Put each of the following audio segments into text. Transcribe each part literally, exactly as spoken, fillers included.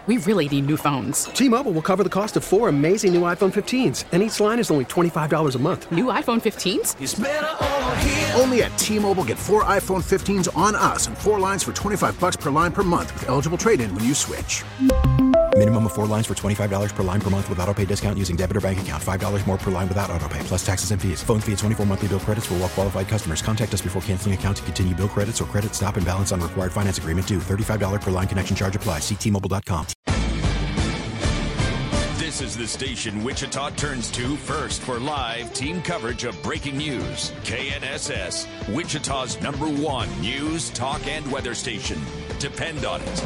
We really need new phones. T-Mobile will cover the cost of four amazing new iPhone fifteens, and each line is only twenty-five dollars a month. New iPhone fifteens? It's better over here. Only at T-Mobile, get four iPhone fifteens on us and four lines for twenty-five dollars per line per month with eligible trade-in when you switch. Minimum of four lines for twenty-five dollars per line per month with autopay discount using debit or bank account. five dollars more per line without autopay, plus taxes and fees. Phone fee at twenty-four monthly bill credits for well-qualified customers. Contact us before canceling account to continue bill credits or credit stop and balance on required finance agreement due. thirty-five dollars per line connection charge applies. See T Mobile dot com. This is the station Wichita turns to first for live team coverage of breaking news. K N S S, Wichita's number one news, talk, and weather station. Depend on it.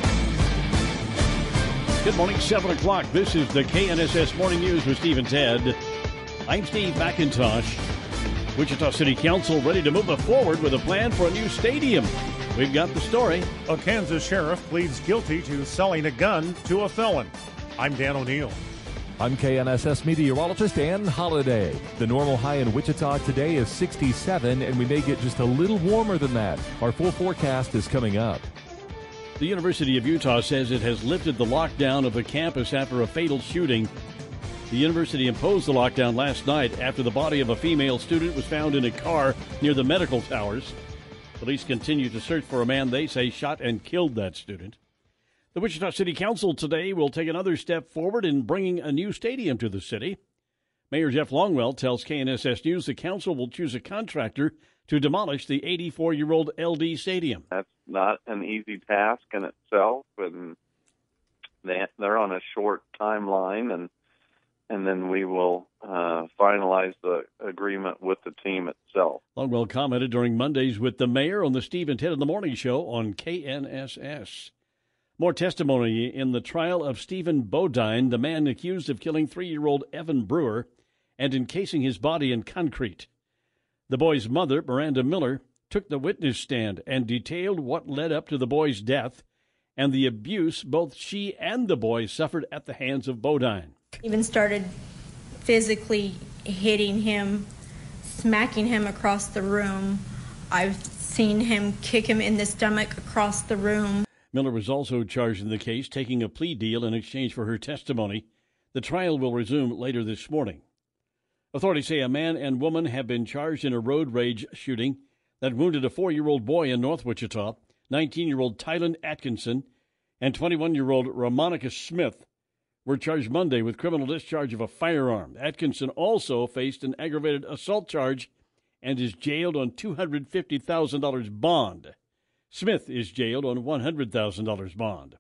Good morning, seven o'clock. This is the K N S S Morning News with Steve and Ted. I'm Steve McIntosh. Wichita City Council ready to move forward with a plan for a new stadium. We've got the story. A Kansas sheriff pleads guilty to selling a gun to a felon. I'm Dan O'Neill. I'm K N S S meteorologist Ann Holliday. The normal high in Wichita today is sixty-seven, and we may get just a little warmer than that. Our full forecast is coming up. The University of Utah says it has lifted the lockdown of the campus after a fatal shooting. The university imposed the lockdown last night after the body of a female student was found in a car near the medical towers. Police continue to search for a man they say shot and killed that student. The Wichita City Council today will take another step forward in bringing a new stadium to the city. Mayor Jeff Longwell tells K N S S News the council will choose a contractor to demolish the eighty-four-year-old L D Stadium. That's not an easy task in itself, and they, they're on a short timeline, and and then we will uh, finalize the agreement with the team itself. Longwell commented during Mondays with the mayor on the Steve and Ted in the Morning Show on K N S S. More testimony in the trial of Stephen Bodine, the man accused of killing three-year-old Evan Brewer and encasing his body in concrete. The boy's mother, Miranda Miller, took the witness stand and detailed what led up to the boy's death and the abuse both she and the boy suffered at the hands of Bodine. Even started physically hitting him, smacking him across the room. I've seen him kick him in the stomach across the room. Miller was also charged in the case, taking a plea deal in exchange for her testimony. The trial will resume later this morning. Authorities say a man and woman have been charged in a road rage shooting that wounded a four-year-old boy in North Wichita. nineteen-year-old Tylen Atkinson and twenty-one-year-old Ramonica Smith were charged Monday with criminal discharge of a firearm. Atkinson also faced an aggravated assault charge and is jailed on two hundred fifty thousand dollars bond. Smith is jailed on one hundred thousand dollars bond.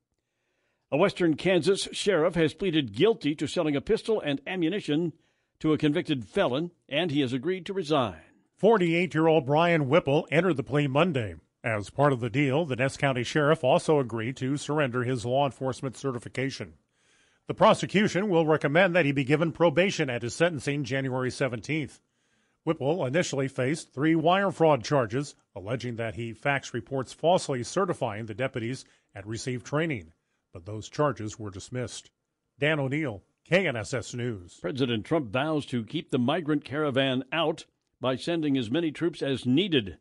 A Western Kansas sheriff has pleaded guilty to selling a pistol and ammunition to a convicted felon, and he has agreed to resign. forty-eight-year-old Brian Whipple entered the plea Monday. As part of the deal, the Ness County Sheriff also agreed to surrender his law enforcement certification. The prosecution will recommend that he be given probation at his sentencing January seventeenth. Whipple initially faced three wire fraud charges, alleging that he faxed reports falsely certifying the deputies had received training, but those charges were dismissed. Dan O'Neill, K N S S News. President Trump vows to keep the migrant caravan out by sending as many troops as needed.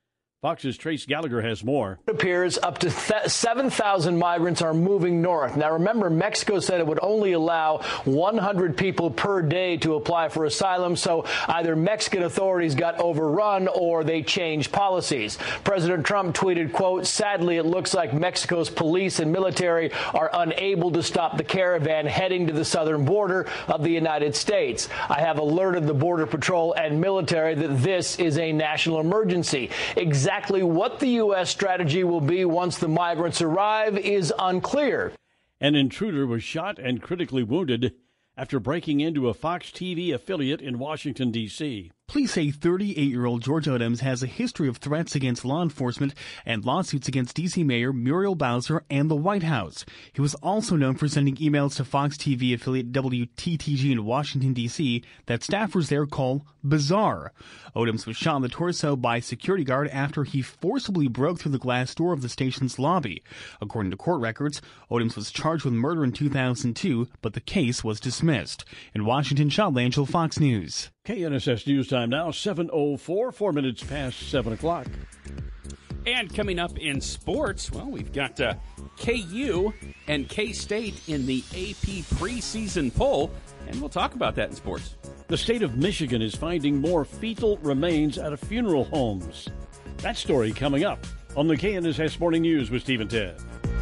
Fox's Trace Gallagher has more. It appears up to seven thousand migrants are moving north. Now, remember, Mexico said it would only allow one hundred people per day to apply for asylum, so either Mexican authorities got overrun or they changed policies. President Trump tweeted, quote, "Sadly, it looks like Mexico's police and military are unable to stop the caravan heading to the southern border of the United States. I have alerted the Border Patrol and military that this is a national emergency." Exactly Exactly what the U S strategy will be once the migrants arrive is unclear. An intruder was shot and critically wounded after breaking into a Fox T V affiliate in Washington, D C Police say thirty-eight-year-old George Adams has a history of threats against law enforcement and lawsuits against D C Mayor Muriel Bowser and the White House. He was also known for sending emails to Fox T V affiliate W T T G in Washington, D C that staffers there call bizarre. Adams was shot in the torso by a security guard after he forcibly broke through the glass door of the station's lobby. According to court records, Adams was charged with murder in two thousand two, but the case was dismissed. In Washington, Sean Langell, Fox News. K N S S News Time now, seven oh four, four minutes past seven o'clock. And coming up in sports, well, we've got uh, K U and K-State in the A P preseason poll, and we'll talk about that in sports. The state of Michigan is finding more fetal remains out of funeral homes. That story coming up on the K N S S Morning News with Steve and Ted.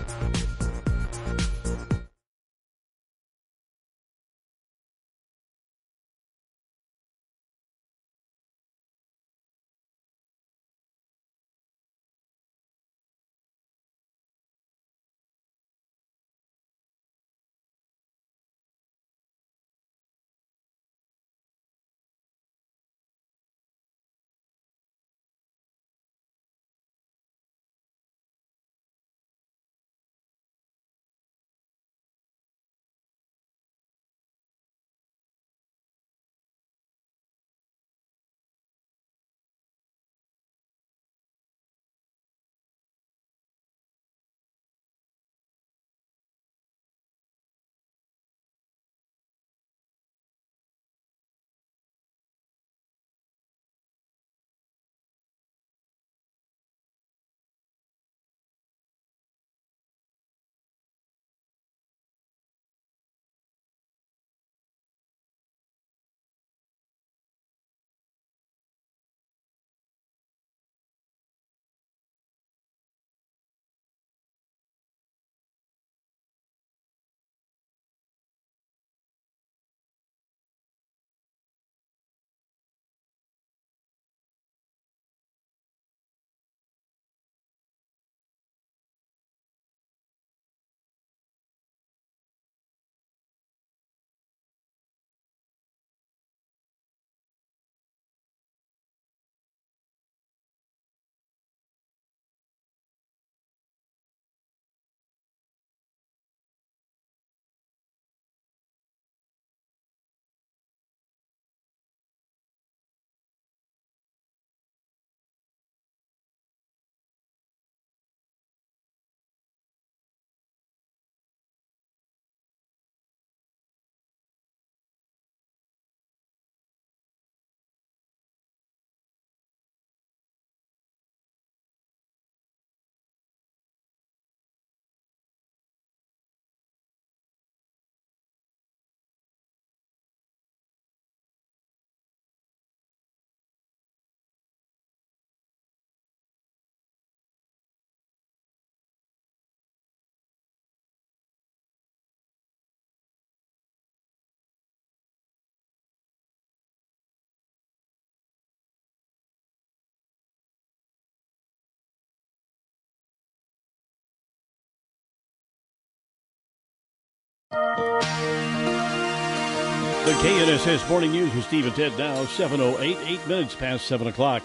The K N S S Morning News with Steve and Ted now, seven oh eight, eight minutes past seven o'clock.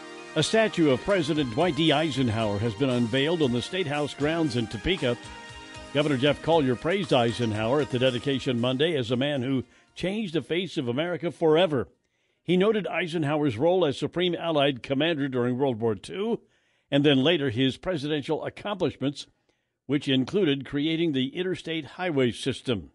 A statue of President Dwight D. Eisenhower has been unveiled on the State House grounds in Topeka. Governor Jeff Collier praised Eisenhower at the dedication Monday as a man who changed the face of America forever. He noted Eisenhower's role as Supreme Allied Commander during World War Two, and then later his presidential accomplishments, which included creating the interstate highway system.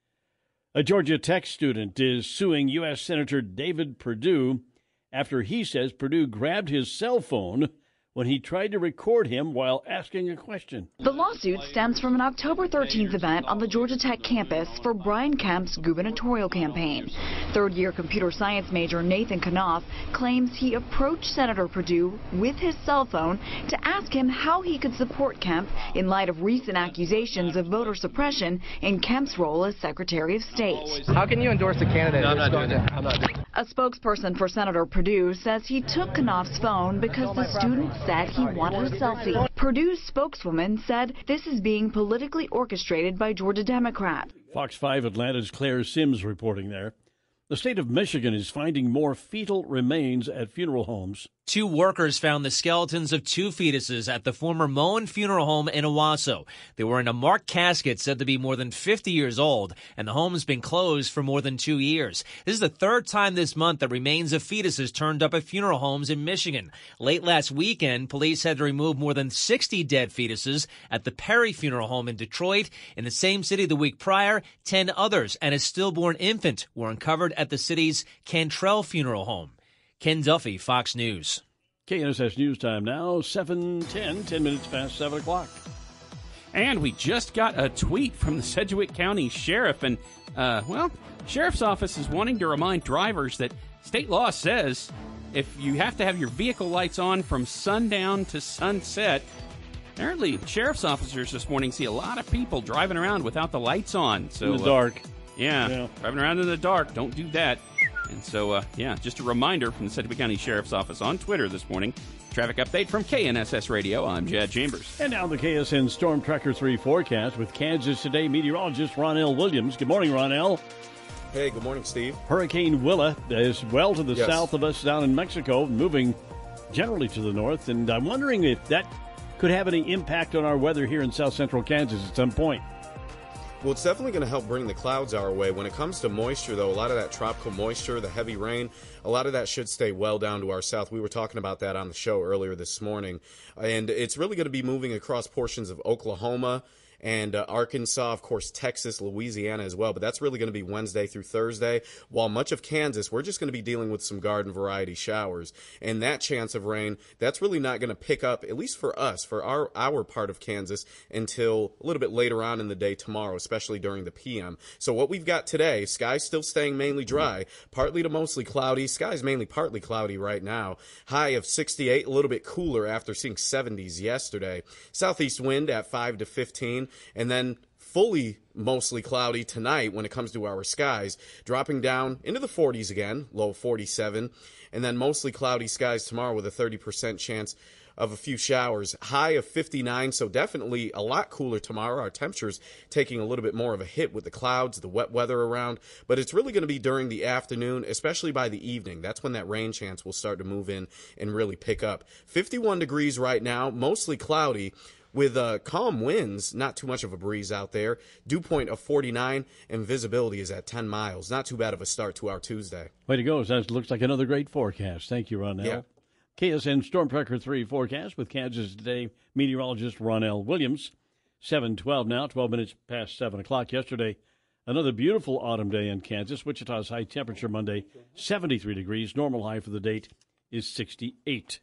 A Georgia Tech student is suing U S Senator David Perdue after he says Perdue grabbed his cell phone when he tried to record him while asking a question. The lawsuit stems from an October thirteenth event on the Georgia Tech campus for Brian Kemp's gubernatorial campaign. Third-year computer science major Nathan Knopf claims he approached Senator Perdue with his cell phone to ask him how he could support Kemp in light of recent accusations of voter suppression in Kemp's role as Secretary of State. How can you endorse a candidate? No, I'm not doing that. I'm not doing that. A spokesperson for Senator Perdue says he took Knopf's phone because the student said he wanted a selfie. Purdue's spokeswoman said this is being politically orchestrated by Georgia Democrats. Fox five Atlanta's Claire Sims reporting there. The state of Michigan is finding more fetal remains at funeral homes. Two workers found the skeletons of two fetuses at the former Moen Funeral Home in Owasso. They were in a marked casket said to be more than fifty years old, and the home has been closed for more than two years. This is the third time this month that remains of fetuses turned up at funeral homes in Michigan. Late last weekend, police had to remove more than sixty dead fetuses at the Perry Funeral Home in Detroit. In the same city the week prior, ten others and a stillborn infant were uncovered at the city's Cantrell Funeral Home. Ken Duffy, Fox News. K N S S News Time now, seven ten, ten minutes past seven o'clock. And we just got a tweet from the Sedgwick County Sheriff, and, uh, well, Sheriff's Office is wanting to remind drivers that state law says if you have to have your vehicle lights on from sundown to sunset. Apparently, sheriff's officers this morning see a lot of people driving around without the lights on. So, in the dark. Uh, yeah, yeah, driving around in the dark. Don't do that. And so, uh, yeah, just a reminder from the Sedgwick County Sheriff's Office on Twitter this morning. Traffic update from K N S S Radio. I'm Chad Chambers. And now the K S N Storm Tracker three forecast with Kansas Today meteorologist Ronell Williams. Good morning, Ronell. Hey, good morning, Steve. Hurricane Willa is well to the yes. south of us down in Mexico, moving generally to the north. And I'm wondering if that could have any impact on our weather here in south central Kansas at some point. Well, it's definitely going to help bring the clouds our way. When it comes to moisture, though, a lot of that tropical moisture, the heavy rain, a lot of that should stay well down to our south. We were talking about that on the show earlier this morning. And it's really going to be moving across portions of Oklahoma and uh, Arkansas, of course, Texas, Louisiana as well. But that's really going to be Wednesday through Thursday. While much of Kansas, we're just going to be dealing with some garden variety showers. And that chance of rain, that's really not going to pick up, at least for us, for our, our part of Kansas, until a little bit later on in the day tomorrow, especially during the P M. So what we've got today, skies still staying mainly dry, partly to mostly cloudy. Skies mainly partly cloudy right now. High of sixty-eight, a little bit cooler after seeing seventies yesterday. Southeast wind at five to fifteen. And then fully mostly cloudy tonight when it comes to our skies, dropping down into the forties again, low forty-seven. And then mostly cloudy skies tomorrow with a thirty percent chance of a few showers. High of fifty-nine, so definitely a lot cooler tomorrow. Our temperatures taking a little bit more of a hit with the clouds, the wet weather around. But it's really going to be during the afternoon, especially by the evening. That's when that rain chance will start to move in and really pick up. fifty-one degrees right now, mostly cloudy, with uh, calm winds, not too much of a breeze out there. Dew point of forty-nine, and visibility is at ten miles. Not too bad of a start to our Tuesday. Way to go. That looks like another great forecast. Thank you, Ronell. Yeah. K S N Storm Tracker three forecast with Kansas Today meteorologist Ronell Williams. seven twelve now, twelve minutes past seven o'clock. Yesterday, another beautiful autumn day in Kansas. Wichita's high temperature Monday, seventy-three degrees. Normal high for the date is sixty-eight.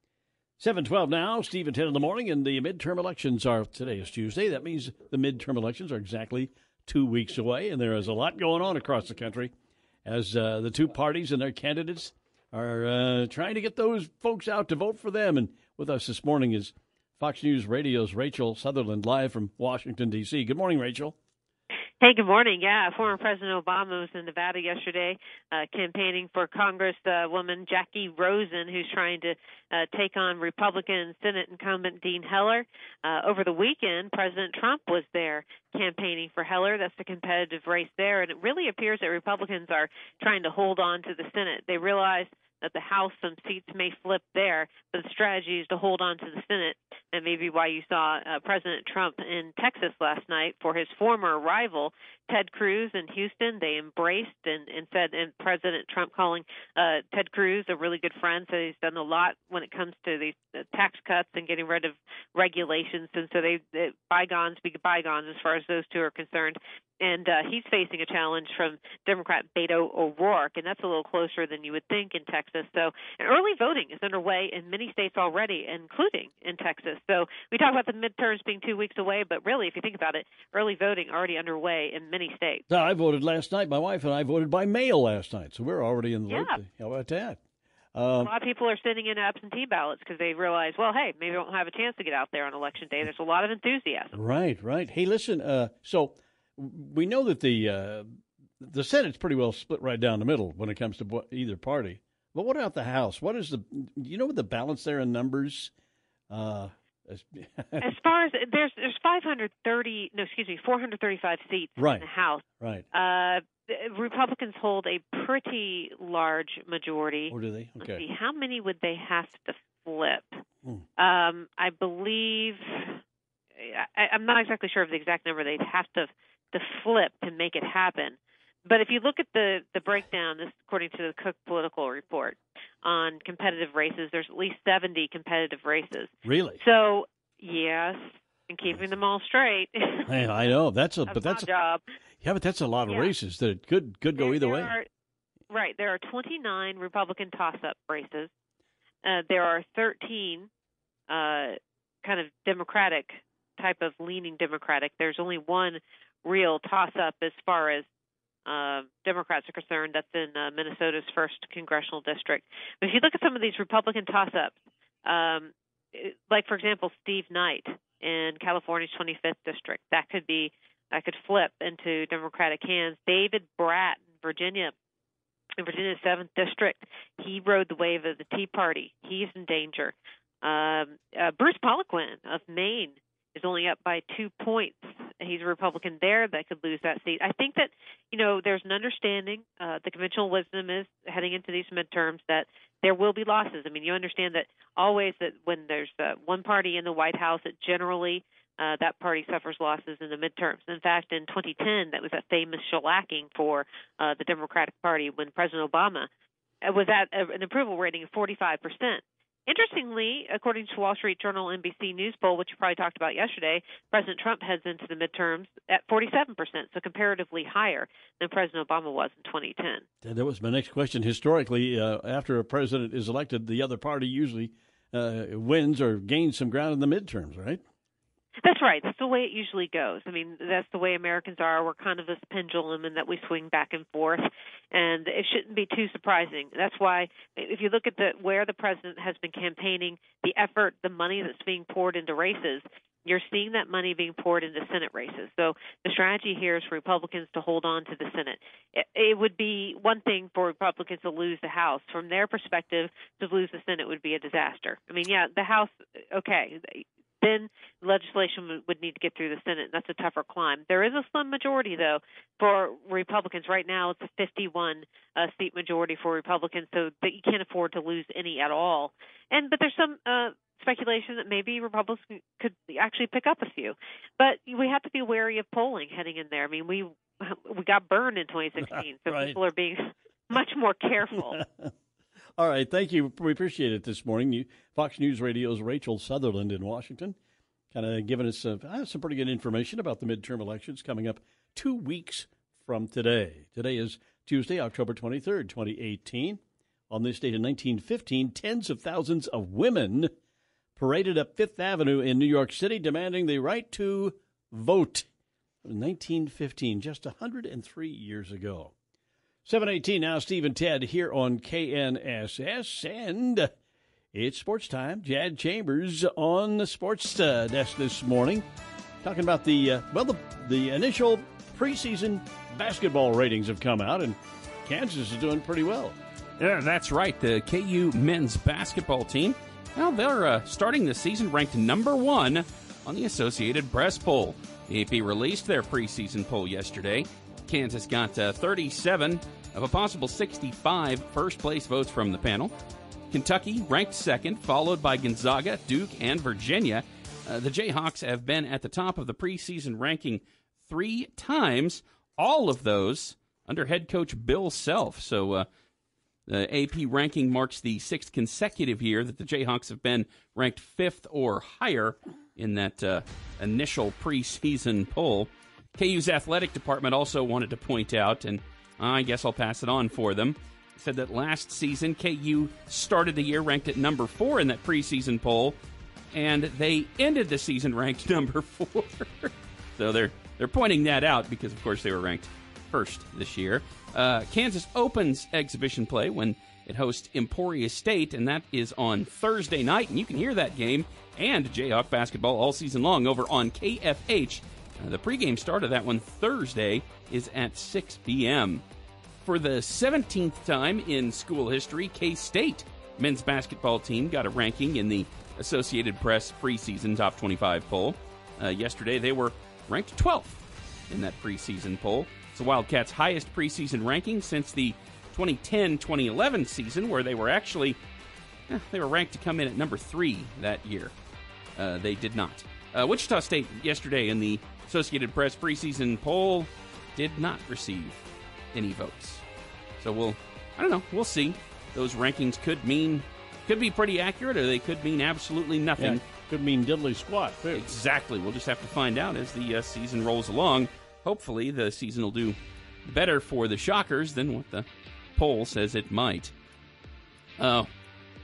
seven twelve now, Steve at ten in the morning, and the midterm elections are, today is Tuesday. That means the midterm elections are exactly two weeks away, and there is a lot going on across the country as uh, the two parties and their candidates are uh, trying to get those folks out to vote for them. And with us this morning is Fox News Radio's Rachel Sutherland, live from Washington, D C Good morning, Rachel. Hey, good morning. Yeah, former President Obama was in Nevada yesterday uh, campaigning for Congresswoman uh, Jackie Rosen, who's trying to uh, take on Republican Senate incumbent Dean Heller. Uh, over the weekend, President Trump was there campaigning for Heller. That's the competitive race there. And it really appears that Republicans are trying to hold on to the Senate. They realize that the House, some seats may flip there, but the strategy is to hold on to the Senate, and maybe why you saw uh, President Trump in Texas last night for his former rival, Ted Cruz, in Houston. They embraced and, and said, and President Trump calling uh, Ted Cruz a really good friend, so he's done a lot when it comes to these uh, tax cuts and getting rid of regulations, and so they, they bygones be bygones as far as those two are concerned. And uh, he's facing a challenge from Democrat Beto O'Rourke, and that's a little closer than you would think in Texas. So and early voting is underway in many states already, including in Texas. So we talk about the midterms being two weeks away, but really, if you think about it, early voting already underway in many states. No, I voted last night. My wife and I voted by mail last night, so we're already in the yeah. vote. How about that? Um, a lot of people are sending in absentee ballots because they realize, well, hey, maybe I won't have a chance to get out there on Election Day. There's a lot of enthusiasm. Right, right. Hey, listen, uh, so we know that the uh, the Senate's pretty well split right down the middle when it comes to either party. But what about the House? What is the you know what the balance there in numbers? Uh, as far as there's there's five hundred thirty no excuse me four hundred thirty-five seats right. in the House. Right. Uh, Republicans hold a pretty large majority. Or do they? Okay. Let's see, how many would they have to flip? Hmm. Um, I believe I, I'm not exactly sure of the exact number they'd have to. to flip to make it happen. But if you look at the, the breakdown, this according to the Cook Political Report, on competitive races, there's at least seventy competitive races. Really? So, yes, and keeping them all straight. Hey, I know. That's a, but that's a job. Yeah, but that's a lot of yeah. races that it could, could go there, either there way. Are, right. There are twenty-nine Republican toss-up races. uh, there are thirteen uh, kind of Democratic type of leaning Democratic. There's only one real toss-up as far as uh, Democrats are concerned. That's in uh, Minnesota's first congressional district. But if you look at some of these Republican toss-ups, um, like, for example, Steve Knight in California's twenty-fifth district, that could be that could flip into Democratic hands. David Bratt in Virginia, in Virginia's seventh district, he rode the wave of the Tea Party. He's in danger. Um, uh, Bruce Poliquin of Maine is only up by two points. He's a Republican there that could lose that seat. I think that, you know, there's an understanding. Uh, the conventional wisdom is heading into these midterms that there will be losses. I mean, you understand that always that when there's uh, one party in the White House, it generally uh, that party suffers losses in the midterms. In fact, in twenty ten, that was a famous shellacking for uh, the Democratic Party when President Obama was at an approval rating of forty-five percent. Interestingly, according to Wall Street Journal N B C News poll, which you probably talked about yesterday, President Trump heads into the midterms at forty-seven percent, so comparatively higher than President Obama was in twenty ten. And that was my next question. Historically, uh, after a president is elected, the other party usually uh, wins or gains some ground in the midterms, right? That's right. That's the way it usually goes. I mean, that's the way Americans are. We're kind of this pendulum in that we swing back and forth, and it shouldn't be too surprising. That's why if you look at the where the president has been campaigning, the effort, the money that's being poured into races, you're seeing that money being poured into Senate races. So the strategy here is for Republicans to hold on to the Senate. It, it would be one thing for Republicans to lose the House. From their perspective, to lose the Senate would be a disaster. I mean, yeah, the House, okay, then legislation would need to get through the Senate. That's a tougher climb. There is a slim majority, though, for Republicans. Right now, it's a fifty-one uh, seat majority for Republicans, so that you can't afford to lose any at all. And but there's some uh, speculation that maybe Republicans could actually pick up a few. But we have to be wary of polling heading in there. I mean, we we got burned in twenty sixteen, so right. People are being much more careful. All right, thank you. We appreciate it this morning. You, Fox News Radio's Rachel Sutherland in Washington, kind of giving us uh, some pretty good information about the midterm elections coming up two weeks from today. Today is Tuesday, October twenty-third, twenty eighteen. On this date in nineteen fifteen, tens of thousands of women paraded up Fifth Avenue in New York City demanding the right to vote. nineteen fifteen, just one hundred three years ago. seven eighteen now, Steve and Ted here on K N S S, and it's sports time. Jad Chambers on the sports uh, desk this morning, talking about the, uh, well, the, the initial preseason basketball ratings have come out, and Kansas is doing pretty well. Yeah, that's right. The K U men's basketball team, well, they're uh, starting the season ranked number one on the Associated Press poll. The A P released their preseason poll yesterday. Kansas got uh, thirty-seven of a possible sixty-five first-place votes from the panel. Kentucky ranked second, followed by Gonzaga, Duke, and Virginia. Uh, the Jayhawks have been at the top of the preseason ranking three times, all of those under head coach Bill Self. So uh, the A P ranking marks the sixth consecutive year that the Jayhawks have been ranked fifth or higher in that uh, initial preseason poll. K U's athletic department also wanted to point out, and I guess I'll pass it on for them, said that last season K U started the year ranked at number four in that preseason poll, and they ended the season ranked number four. So they're they're pointing that out because, of course, they were ranked first this year. Uh, Kansas opens exhibition play when it hosts Emporia State, and that is on Thursday night, and you can hear that game and Jayhawk basketball all season long over on K F H. Uh, the pregame start of that one Thursday is at six p.m. For the seventeenth time in school history, K-State men's basketball team got a ranking in the Associated Press preseason top twenty-five poll. Uh, yesterday, they were ranked twelfth in that preseason poll. It's the Wildcats' highest preseason ranking since the twenty ten twenty eleven season, where they were actually eh, they were ranked to come in at number three that year. Uh, they did not. Uh, Wichita State yesterday in the Associated Press preseason poll did not receive any votes. So we'll, I don't know, we'll see. Those rankings could mean, could be pretty accurate, or they could mean absolutely nothing. Yeah, could mean diddly squat, too. Exactly. We'll just have to find out as the uh, season rolls along. Hopefully the season will do better for the Shockers than what the poll says it might. Uh,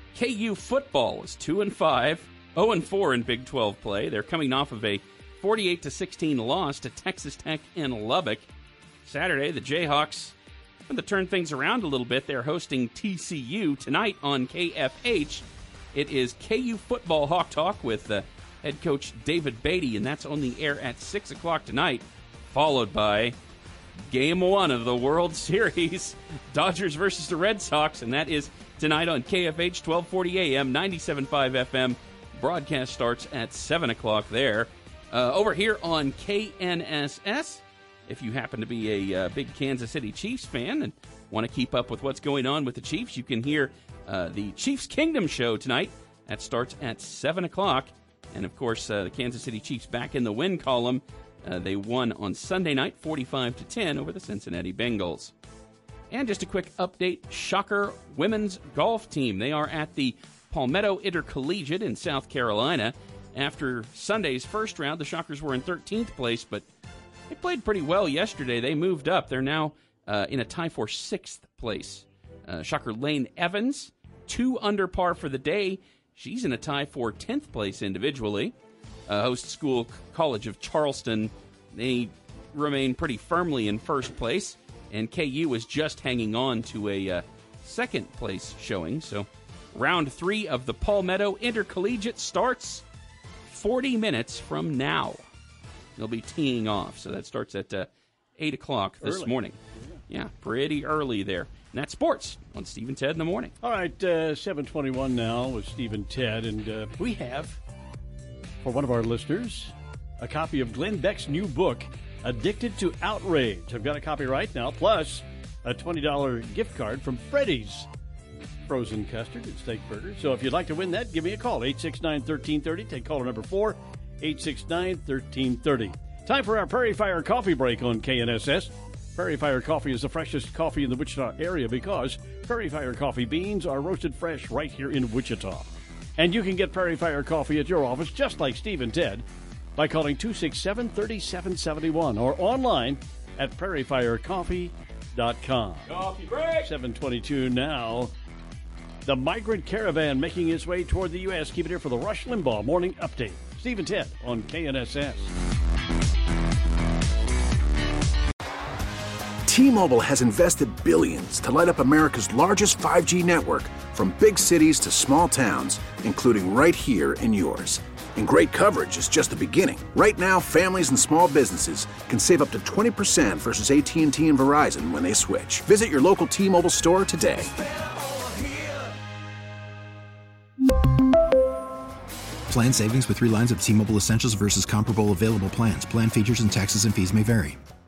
K U football is two and five, oh and four in Big twelve play. They're coming off of a forty-eight to sixteen loss to Texas Tech in Lubbock. Saturday, the Jayhawks, to turn things around a little bit, they're hosting T C U tonight on K F H. It is K U football Hawk Talk with uh, head coach David Beatty, and that's on the air at six o'clock tonight, followed by Game one of the World Series, Dodgers versus the Red Sox, and that is tonight on K F H, twelve forty A M, ninety-seven point five F M. Broadcast starts at seven o'clock there. Uh, over here on K N S S, if you happen to be a uh, big Kansas City Chiefs fan and want to keep up with what's going on with the Chiefs, you can hear uh, the Chiefs Kingdom show tonight. That starts at seven o'clock. And, of course, uh, the Kansas City Chiefs back in the win column. Uh, they won on Sunday night, forty-five to ten, over the Cincinnati Bengals. And just a quick update, Shocker women's golf team. They are at the Palmetto Intercollegiate in South Carolina. After Sunday's first round, the Shockers were in thirteenth place, but they played pretty well yesterday. They moved up. They're now uh, in a tie for sixth place. Uh, Shocker Lane Evans, two under par for the day. She's in a tie for tenth place individually. Uh, host school College of Charleston, they remain pretty firmly in first place, and K U is just hanging on to a uh, second place showing. So round three of the Palmetto Intercollegiate starts forty minutes from now. They'll be teeing off, so that starts at uh, eight o'clock this Early. morning. Yeah, pretty early there. And that's sports on Steve and Ted in the morning. All right, uh, seven twenty-one now with Steve and Ted, and uh, we have, for one of our listeners, a copy of Glenn Beck's new book, Addicted to Outrage. I've got a copy right now, plus a twenty dollars gift card from Freddy's Frozen Custard and Steak Burger. So if you'd like to win that, give me a call, eight six nine, one three three zero. Take caller number four, eight six nine, one three three zero. Time for our Prairie Fire Coffee Break on K N S S. Prairie Fire Coffee is the freshest coffee in the Wichita area because Prairie Fire Coffee beans are roasted fresh right here in Wichita. And you can get Prairie Fire Coffee at your office, just like Steve and Ted, by calling two six seven, three seven seven one or online at prairie fire coffee dot com. Coffee break! seven twenty-two now. The migrant caravan making its way toward the U S. Keep it here for the Rush Limbaugh Morning Update. Steve and Ted on K N S S. T-Mobile has invested billions to light up America's largest five G network, from big cities to small towns, including right here in yours. And great coverage is just the beginning. Right now, families and small businesses can save up to twenty percent versus A T and T and Verizon when they switch. Visit your local T-Mobile store today. Plan savings with three lines of T-Mobile Essentials versus comparable available plans. Plan features and taxes and fees may vary.